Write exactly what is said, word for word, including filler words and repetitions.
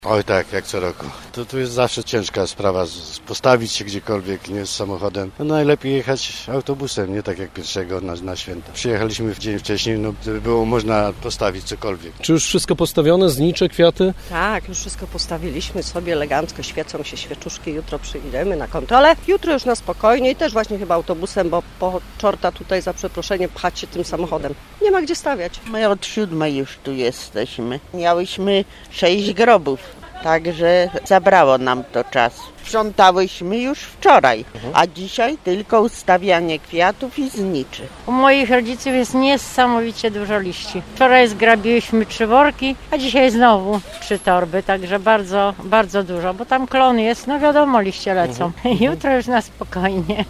Oj tak, jak co roku. To tu jest zawsze ciężka sprawa, z- postawić się gdziekolwiek, nie z samochodem. No najlepiej jechać autobusem, nie tak jak pierwszego na, na święta. Przyjechaliśmy w dzień wcześniej, no żeby było można postawić cokolwiek. Czy już wszystko postawione, znicze, kwiaty? Tak, już wszystko postawiliśmy sobie elegancko, świecą się świeczuszki, jutro przyjdziemy na kontrolę. Jutro już na spokojnie i też właśnie chyba autobusem, bo po czorta tutaj za przeproszeniem pchać się tym samochodem. Nie ma gdzie stawiać. My od siódmej już tu jesteśmy. Miałyśmy sześć grobów, także zabrało nam to czas. Sprzątałyśmy już wczoraj, a dzisiaj tylko ustawianie kwiatów i zniczy. U moich rodziców jest niesamowicie dużo liści. Wczoraj zgrabiliśmy trzy worki, a dzisiaj znowu trzy torby, także bardzo, bardzo dużo, bo tam klon jest, no wiadomo, liście lecą. Jutro już na spokojnie.